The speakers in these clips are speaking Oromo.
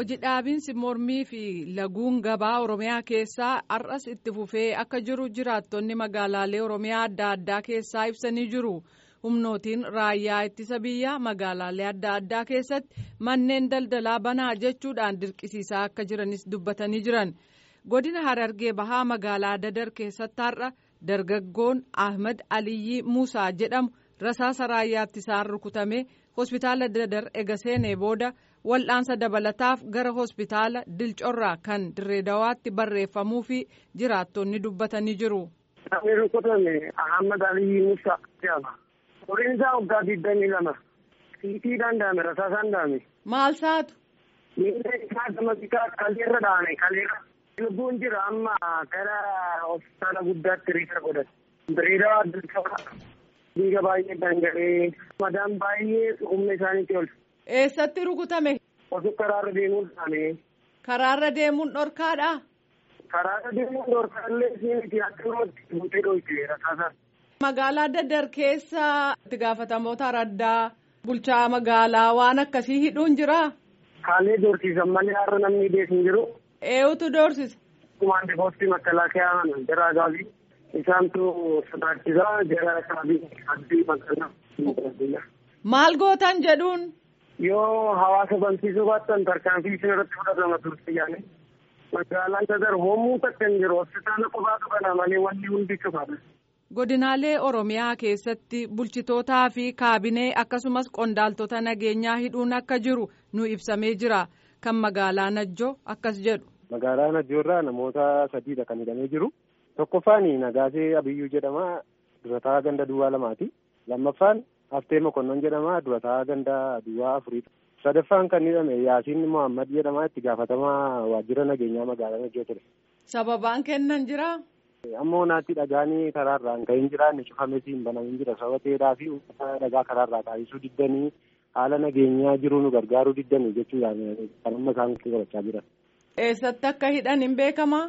Hojii dhaabinsi mormii fi laguun gabaa Oromiyaa keessaa har'as itti fufee akka jiru jiraattonni magaalaalee Oromiyaa adda addaa keessaa ibsanii jiru. Humnootiin raayyaa ittisa biyyaa magaalaalee adda addaa keessatti manneen daldalaa banaa jechuudhaan dirqisiisaa akka jiranis dubbatanii jiran. Godina Harargee Bahaa magaalaa Dadar keessatti har'a dargaggoon Ahmad Aliyyi Muusaa jedhamu rasaasa raayyaa ittisaan rukutame hospitaala Dadar ega seenee booda wal'aansa dabalataaf gara hospitaala Dilcorraa kan Dirree Dawaatti barreeffamuu fi jiraattonni dubbatanii jiru. Namni rukutame Ahmad Aliyyi Muusaa jedhama. Umriin isaa waggaa 22. Siitii danda'ame rasaasaan danda'ame. Maal saatu? Miila isaa gama bitaa kaleerra dhaame kaleerra. Lubbuun jira amma gara hospitaala guddaatti riifaa godhate. Dirree Dawaa Dilcorraa. Dhiiga baay'ee dhangala'ee madaan baay'ee humna isaaniitti ol. Eessatti rukutame? Osoo karaarra deemuun dhaame. Karaarra deemuun dhorkaadhaa? Karaarra deemuun dhorkaallee siiniti akkanumatti buutee dhohite rasaasaan. Magaalaa Dadar keessa itti gaafatamoota araddaa bulchaa magaalaa waan akkasii hidhuun jiraa? Haalee doorsiisan malee har'a namni deesin jiru. Eenyutu doorsisa? Kumaandi poostii makalaakaa jara gaazii. Isaantu sodaachisaa jara saabii abdii magaalaa. Maal gootan jedhuun? Yoo hawaasa barsiisuu baattan tarkaanfii isin irratti fudhatama turte yaani. Magaalaan Dadar hoomuu takka hin jiru. Hospitaala qofaatu kana malee wanni hundi cufaadha. Godinaalee Oromiyaa keessatti bulchitootaa fi kaabinee akkasumas qondaaltota nageenyaa hidhuun akka jiru nu ibsamee jira. Kan magaalaa Najjoo akkas jedhu. Magaalaa Najjoo irraa namoota 3dha kan hidhamee jiru. Tokkoffaan Nagaasee Abiyyuu jedhama durataa ganda duwwaa 2ti. Lammaffaan Haftee Mokonnon jedhama durataa ganda duwwaa 4. Sadaffaan kan hidhame Yaasiin Muhammad jedhama itti gaafatamaa waajjira nageenyaa magaalaa Najjoo ture. Sababaan kennan jiraa? Ammoo naatti dhagaanii karaarraan ka'in jiraanne cufamees hin banamin jira. Sababa teedhaa fi uffata dhagaa karaarraa kaa'isuu diddanii haala nageenyaa jiruu nu gargaaruu diddanii jechuudhaan kan amma isaan qabachaa jiran. Eessatti akka hidhan hin beekamaa?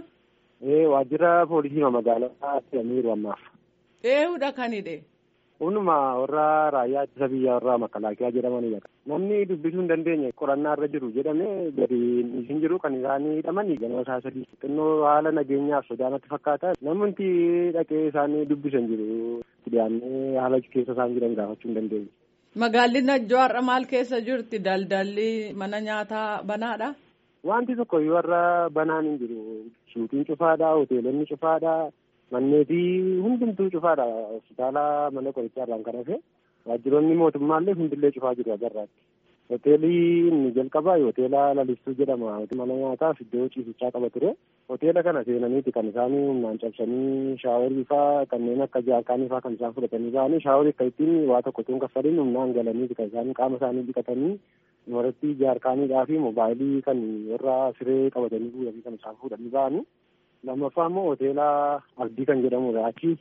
Waajjira poolisii magaalaa hidhaniiru ammaaf. Eeyyuudha kan hidhe? Hundumaa warra raayyaa ittisa biyyaa warra makalaakiyaa jedhamanidha. Namni dubbisuu hin dandeenye qorannaa irra jiru jedhamee gadi hin jiru kan isaanii hidhamanii ganama isaa 3. Xinnoo haala nageenyaaf sodaanatti fakkaata. Namoonni dhaqee isaanii dubbisan jiru. Dhiyaannee haala keessa isaan jiran gaafachuu hin dandeenye. Magaalli Najjoo har'a maal keessa jirti? Daldalli mana nyaataa banaadha? Wanti tokko warra banaan hin jiru. Suuqiin cufaadha, hoteelonni cufaadha. Manneetii hundumtuu cufaadha. Hospitaala mana qorichaa irraan kan hafe waajjiroonni mootummaallee hundillee cufaa jiru agarraatti. Hoteelii inni jalqabaa hoteela Lalistuu jedhama. Mana nyaataaf iddoo ciisichaa qaba ture. Hoteela kana seenaniiti kan isaanii humnaan cabsanii shaaworii fa'aa kanneen akka jaarkaanii fa'aa kan isaan fudhatanii ba'anii shaaworii akka ittiin waa tokko tuun kaffaliin humnaan galaniiti kan isaanii qaama isaanii dhiqatanii warratti jaarkaaniidhaa fi moobaayilii kan warra siree qabatanii bu'anii kan isaan fuudhanii ba'anii. Lammaffaa immoo hoteela Abdii kan jedhamudha. Achiis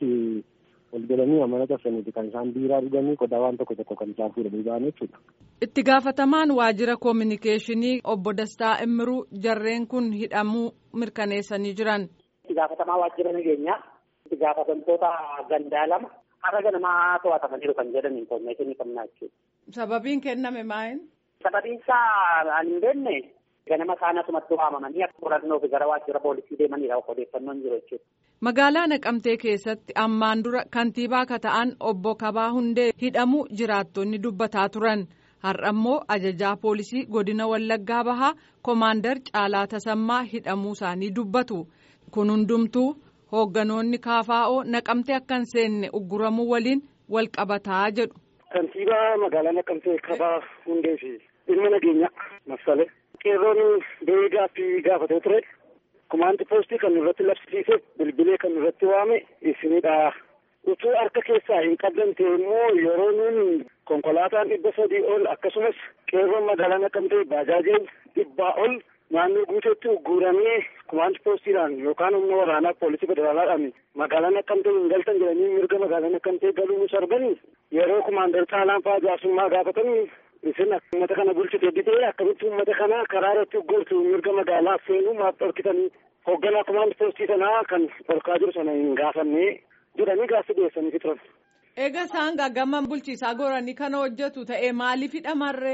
ol galanii amana cabsaniiti kan isaan biiraa dhuganii qodaa waan tokko tokko kan isaan fuudhanii ba'an jechuudha. Itti gaafatamaan waajjira koominikeeshinii obbo Dastaa Immiruu jarreen kun hidhamuu mirkaneessanii jiran. Itti gaafatamaa waajjira nageenyaa itti gaafatamtoota gandaa 2 har'a ganamaa to'atamaniiru kan jedhan infoormeeshinii qabnaa jechuudha. Sababiin kenname maal? Sababiin isaa hin beekne. Ganama isaaniitumatti waamamanii akka qorannoo fi gara waajjira poolisii deemaniidha odeeffannoon jiru jechuudha. Magaalaa Naqamtee keessatti ammaan dura kantiibaa akka ta'an obbo Kabaa Hundee hidhamuu jiraattonni dubbataa turan. Har'a immoo ajajaa poolisii godina Wallaggaa Bahaa Koomaandar Caalaa Tasammaa hidhamuu isaanii dubbatu. Kun hundumtuu hoogganoonni KFO Naqamtee akka hin seenne ugguramuu waliin wal qabataa jedhu. Kantiibaa magaalaa Naqamtee Kabaa Hundee fi dhimma nageenyaa Masalee. Qeerroon beekaa fi gaafatee ture. Kumaandi poostii kan irratti labsiise bilbilee kan irratti waame isinidha. Utuu harka keessaa hin qabdante immoo yeroo nuun konkolaataan 300 ol akkasumas qeerroon magaalaa Naqamtee baajaajeen 100 ol naannoo guuteetti ugguuramee kumaandi poostiidhaan yookaan humna waraanaa poolisii federaalaadhaan magaalaa Naqamtee hin galtan jedhanii mirga magaalaa Naqamtee galuu nu sarbanii yeroo kumaandar Caalaan fa'aa jaarsummaa gaafatanii isin uummata kana bulchite didee akkamitti uummata kana karaa irratti ugguurtu mirga magaalaa seenuu maaf dhorkitanii hoogganaa kumaandi poostii sanaa kan dhorkaa jiru sana hin gaafanne jedhanii gaaffii dhiyeessanii turan. Egaa isaan gaggamman bulchiisaa goranii kana hojjetu ta'ee maaliif hidhamarree?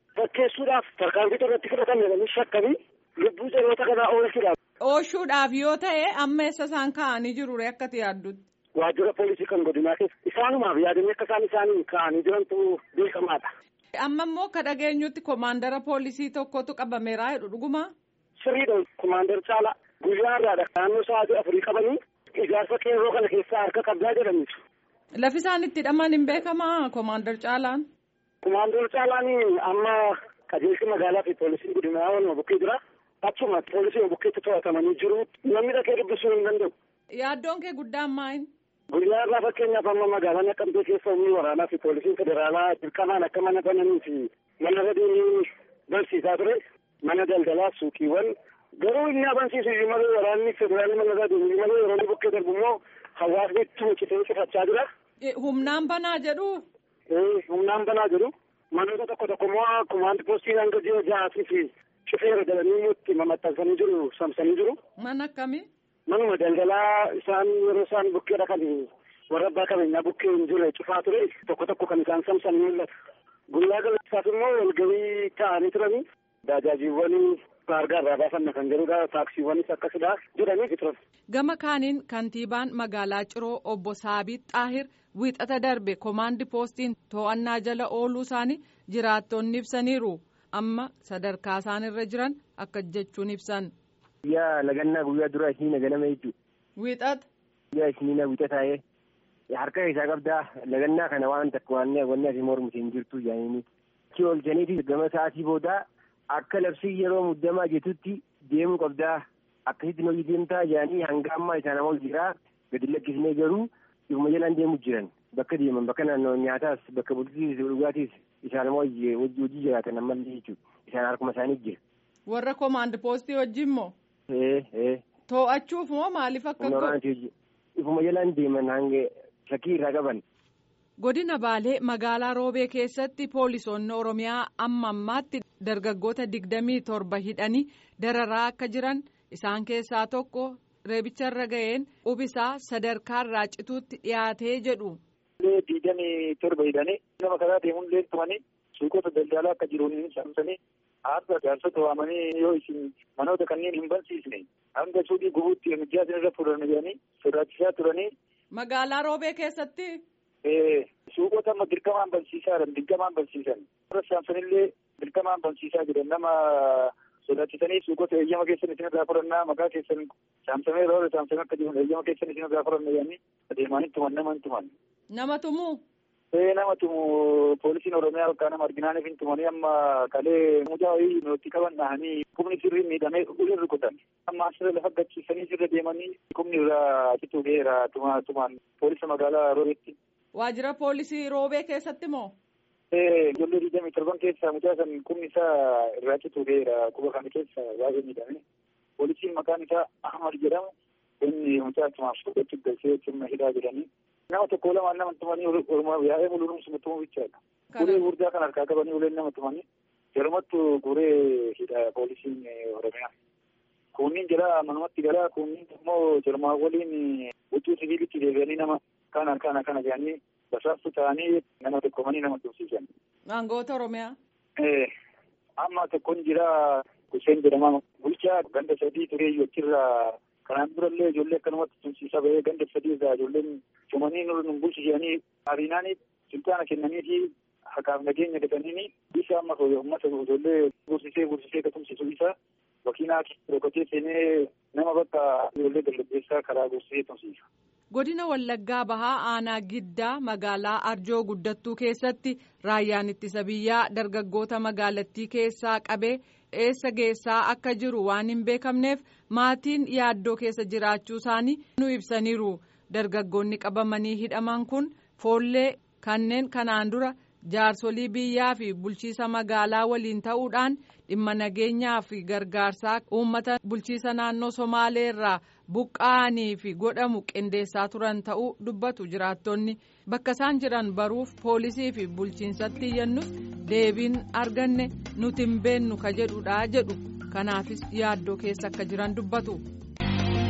fakkeessuudhaaf tarkaanfii irratti fudhatan jedhanii shakkanii lubbuu jaloota kanaa oolchuudhaaf. Oolchuudhaaf yoo ta'e amma eessa isaan kaa'anii jiru akka yaaddutti. Waajjira poolisii kan godinaa keessa isaanumaaf yaadanii akka isaan kaa'anii jirantu beekamaadha. Amma immoo akka dhageenyutti komaandara poolisii tokkotu qabameeraa jedhu dhuguma. Sirriidha komaandar Caalaa guyyaa irraadha naannoo sa'aatii 4 qabanii ijaarsa qeerroo kana keessaa harka qabdaa jedhaniitu. Lafi isaan itti hidhaman hin beekamaa komaandar Caalaan. Komaandar Caalaan amma qajeelchi magaalaa fi poolisiin godinaa waluma bukkee jira. Achuma poolisii bukkeetti to'atamanii jiru. Namni dhaqee dubbisuu hin danda'u. Yaaddoon kee guddaan maal? Guyyaa irraa fakkeenyaaf amma magaalaa Naqqamtee keessa humni waraanaa fi poolisiin federaalaa dirqamaan akka mana bananii fi mana radii barsiisaa ture. Mana daldalaa suuqiiwwan garuu inni abansiisu iyyuu malee waraanni federaalli mana radii iyyuu malee yeroo inni bukkee darbu immoo hawaasni itti citee cifachaa jira. Humnaan banaa jedhu. Humnaan banaa jedhu. Manoota tokko immoo komaandi poostiin hanga ji'a ja'aatii fi shufeera galanii itti mamaxxansanii jiru samsanii jiru. Mana akkamii? Manuma daldalaa isaan yeroo isaan bukkee dhaqan warra abbaa qabeenyaa bukkee hin jirre cufaa ture tokko kan isaan samsanii mul'ata. Guyyaa galaksaaf immoo walgahii taa'anii turanii baajaajiiwwan baargaa irraa baafanna kan jedhudha taaksiiwwanis akkasidha jedhanii turan. Gama kaaniin kantiibaan magaalaa Ciroo obbo Saabii Xaahir wiixata darbe komaandi poostiin to'annaa jala ooluu isaanii jiraattonni ibsaniiru. Amma sadarkaa isaan irra jiran akka jechuun ibsan. Guyyaa lagannaa guyyaa dura ishii ganama jechuudha. Wiixata. Guyyaa ishii wiixataa'ee harka isaa qabdaa lagannaa kana waan takka waan asii mormite hin jirtu jaaniini. Achi oolchaniiti gama sa'aatii boodaa akka labsii yeroo muddamaa jettutti deemuu qabdaa akkasitti hojii deemtaa jaanii hanga ammaa isaan ol jiraa gadi lakkisnee garuu dhuguma jalaan deemuu jiran bakka deeman bakka naannoo nyaataas bakka bultiis dhugaatiis isaan hojii jiraatan ammallee jechuudha isaan harkuma isaanii jira. Warra komaand poostii wajjin moo? To'achuuf moo maaliif akka godhu? Ifuma jalaan deeman hanga shakkii irraa qaban. Godina Baalee magaalaa Roobee keessatti poolisoonni Oromiyaa amma ammaatti dargaggoota 27 hidhanii dararaa akka jiran isaan keessaa tokko reebicharra ga'een qubisaa sadarkaa irraa cituutti dhiyaatee jedhu. 27 hidhanii nama karaa deemuun leettumanii suuqota daldalaa akka jiruun hin saamsanii haadha jaarsota waamanii yoo isin manoota kanneen hin bansiisne hanga suuqii gubuutti mijaa irra fuudhan jedhanii sodaachisaa turanii. Magaalaa Roobee keessatti. Suuqota amma dirqamaan bansiisan warra saamsanillee dirqamaan bansiisaa jiran nama sodaachisanii suuqota eeyyama keessan isin irraa fudhannaa maqaa keessan saamsamee roora saamsamee akka jiru eeyyama keessan isin irraa fudhanna jedhanii adeemanii tuman nama hin tuman. Nama tumuu? Nama tumu poolisiin Oromiyaa yookaan nama arginaaniif hin tumanii amma kalee mucaa wayii nutti qaban dhahanii qubni sirrii miidhamee uleen rukutan. Amma asirra lafa gachiisanii sirra deemanii qubni irraa cituu ga'eera tumaan poolisa magaalaa Roobeetti. Waajjira poolisii Roobee keessatti moo? Ijoollee 27 keessaa mucaa san qubni isaa irraa cituu ga'eera quba kana keessa baay'ee miidhame. Poolisiin maqaan isaa Ahmad jedhamu inni mucaa tumaaf fudhachuuf galchee cimma hidhaa jedhanii. Nama tokko lamaan nama tumanii yaa'ee mul'uurumsuma tumuu bichaadha. Guree guddaa kan harkaa qabanii uleen nama tumanii jarumattu guree hidha poolisiin Oromiyaa. Kunniin jira manumatti gara kunniin immoo jarumaa waliin huccuu sibiilitti deebi'anii nama kana jedhanii basaastuu ta'anii nama tokkomanii nama tumsiisan. Aangoota Oromiyaa. Amma tokkoon jira Hussein jedhama bulchaa ganda 3 tureeyyuu achirraa. Kanaan durallee ijoollee akkanumatti tumsiisaa bahee ganda 3 irraa ijoolleen tumanii nu bulchisiisanii ariinaanii sultaana kennanii fi haqaaf nageenya gatanii isa amma uummata ijoollee gursisee ka tumsiisu isa wakiinaa rokotee seenee nama bakka ijoollee dargaggeessaa karaa gursisee tumsiisa. Godina Wallaggaa Bahaa Aanaa Giddaa magaalaa Arjoo Guddattuu keessatti raayyaan ittisa biyyaa dargaggoota magaalattii keessaa qabee eessa geessaa akka jiru waan hin beekamneef maatiin yaaddoo keessa jiraachuu isaanii nu ibsaniiru. Dargaggoonni qabamanii hidhaman kun foollee kanneen kanaan dura jaarsolii biyyaa fi bulchiisa magaalaa waliin ta'uudhaan dhimma nageenyaa fi gargaarsaa uummata bulchiisa naannoo Somaalee irraa buqqa'anii fi godhamu qindeessaa turan ta'uu dubbatu jiraattonni. Bakka isaan jiran baruuf poolisii fi bulchiinsatti iyyannus deebiin arganne nuti hin beennu ka jedhudha jedhu. Kanaafis yaaddoo keessa akka jiran dubbatu.